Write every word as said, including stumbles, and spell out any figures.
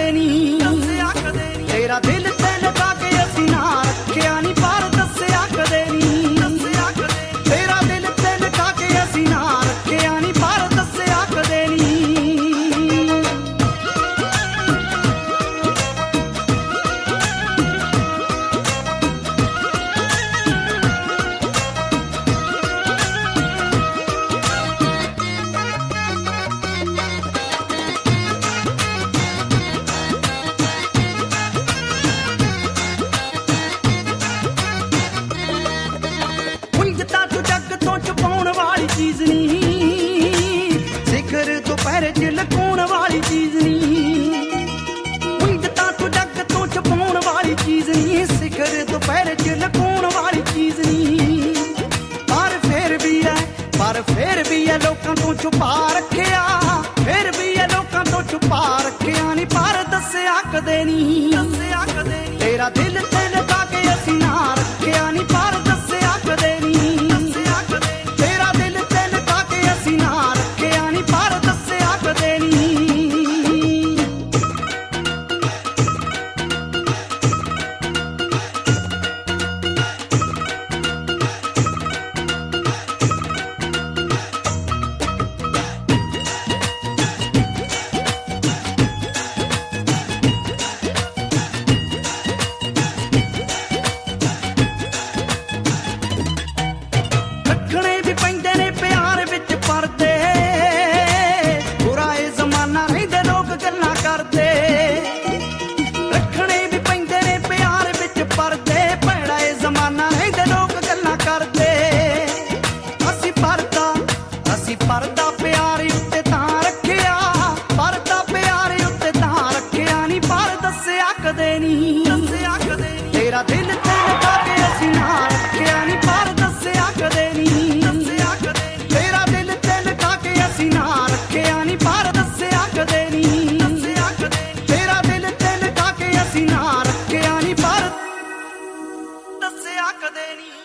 ਕਦੇ ਨੀ, ਤੇਰਾ ਦਿਲ ਤੇ ਲਗਾ ਕੇ ਅਸੀਂ ਨਾ ਰੱਖਿਆ ਨੀ, ਪਰ ਦੱਸਿਆ ਕਦੇ ਨੀ, ਤੇਰਾ ਦਿਲ ਤੇ ਲਗਾ ਕੇ ਅਸੀਂ ਨਾ ਰੱਖਿਆ ਨੀ, ਪਰ ਦੱਸਿਆ ਕਦੇ ਨੀ। ਚੀਜ਼ ਨੀ ਸਿਖਰ ਦੁਪਹਿਰ ਚ ਲਕਾਉਣ ਵਾਲੀ ਚੀਜ਼ ਨੀ, ਉਂਝ ਤਾਂ ਤੂੰ ਜੱਗ ਤੋਂ ਛਪਾਉਣ ਵਾਲੀ ਚੀਜ਼ ਨੀ, ਸਿਖਰ ਦੁਪਹਿਰ ਚ ਲਕਾਉਣ ਵਾਲੀ ਚੀਜ਼ ਨੀ, ਪਰ ਫੇਰ ਵੀ ਐ ਪਰ ਫੇਰ ਵੀ ਐ ਲੋਕਾਂ ਤੋਂ ਛੁਪਾ ਰੱਖਿਆ, ਫੇਰ ਵੀ ਐ ਲੋਕਾਂ ਤੋਂ ਛੁਪਾ ਰੱਖਿਆ ਨੀ, ਪਰ ਦੱਸਿਆ ਕਦੇ ਨੀ, ਤੇਰਾ ਦਿਲ ਤੇ ਲਗਾ ਕੇ ਅਸੀਂ ਨਾ ਰੱਖਿਆ ਨੀ, ਪਰ ਦੱਸਿਆ ਕਦੇ ਨੀ, ਪਰਦਾ ਪਿਆਰ ਉੱਤੇ ਤਾਂ ਰੱਖਿਆ, ਪਰਦਾ ਪਿਆਰ ਉੱਤੇ ਤਾਂ ਰੱਖਿਆ ਨੀ, ਪਰ ਦੱਸਿਆ ਕਦੇ ਨੀ, ਤੇਰਾ ਦਿਲ ਤੇ ਲਗਾ ਕੇ ਅਸੀਂ ਨਾ ਰੱਖਿਆ ਨੀ, ਪਰ ਦੱਸਿਆ ਕਦੇ ਨੀ, ਤੇਰਾ ਦਿਲ ਤੇ ਲਗਾ ਕੇ ਅਸੀਂ ਨਾ ਰੱਖਿਆ ਨੀ, ਪਰ ਦੱਸਿਆ ਕਦੇ ਨੀ, ਤੇਰਾ ਦਿਲ ਤੇ ਲਗਾ ਕੇ ਅਸੀਂ ਨਾ ਰੱਖਿਆ ਨੀ, ਪਰ ਦੱਸਿਆ ਕਦੇ ਨੀ।